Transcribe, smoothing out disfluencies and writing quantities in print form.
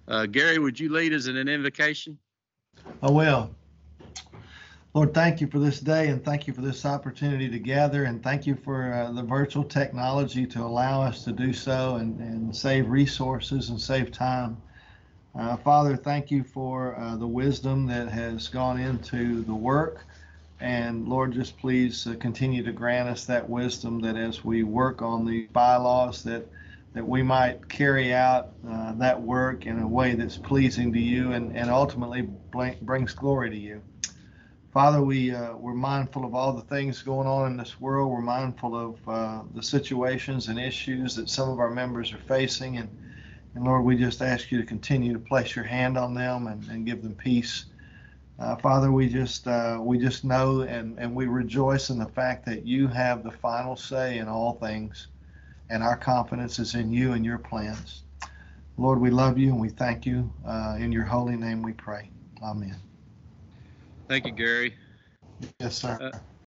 Gary, would you lead us in an invocation? I will. Lord, thank you for this day, and thank you for this opportunity to gather, and thank you for the virtual technology to allow us to do so and save resources and save time. Father, thank you for the wisdom that has gone into the work. And Lord, just please continue to grant us that wisdom, that as we work on the bylaws, that we might carry out that work in a way that's pleasing to you and ultimately brings glory to you. Father, we're mindful of all the things going on in this world. We're mindful of the situations and issues that some of our members are facing. And Lord, we just ask you to continue to place your hand on them and give them peace. Father, we just know and we rejoice in the fact that you have the final say in all things, and our confidence is in you and your plans. Lord, we love you and we thank you. In your holy name we pray. Amen. Thank you, Gary. Yes, sir.